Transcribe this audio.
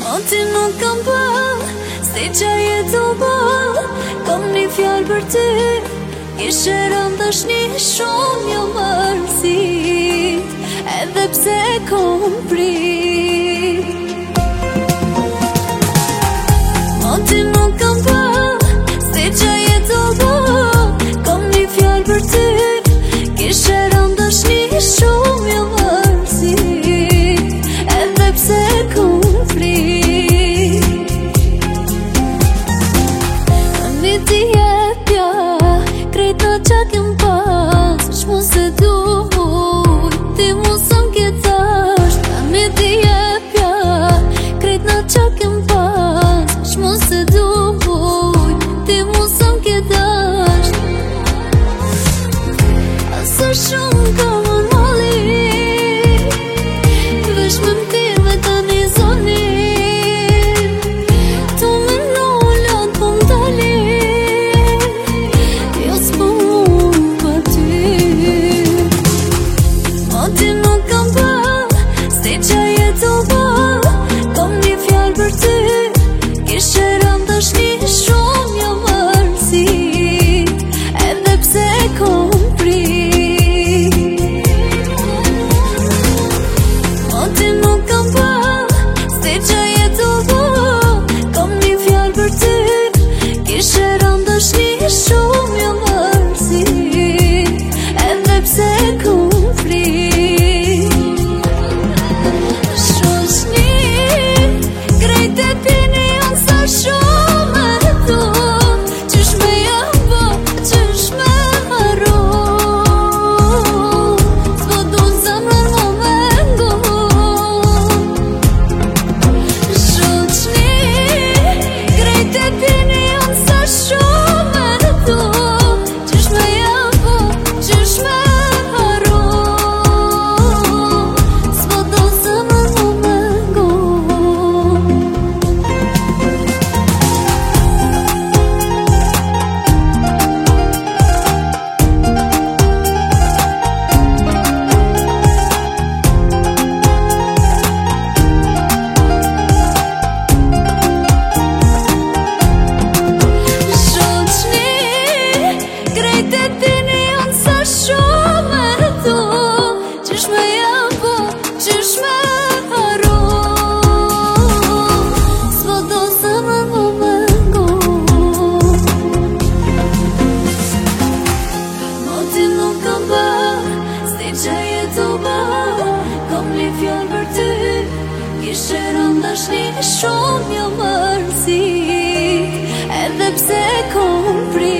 Ti nuk kam bërë, si që jetu bërë. Kom një fjallë për ty, ishe rëndash një shumë jo mërësit, edhe pse kom prit. Ti nuk kam bërë, si që jetu bërë. Kom një fjallë për ty, ishe rëndash një shumë jo mërësit, edhe pse kom prit. Ti jepja, krejt në qa kem pas, shmu se duj, ti mu sëm kjetasht. Mi ti jepja, krejt në qa kem pas, shmu se duj, ti mu sëm kjetasht. Asa shumë ka më mali, vesh më m'tir me të një zoni. Shumë jo mërësi, edhe pse kom prit.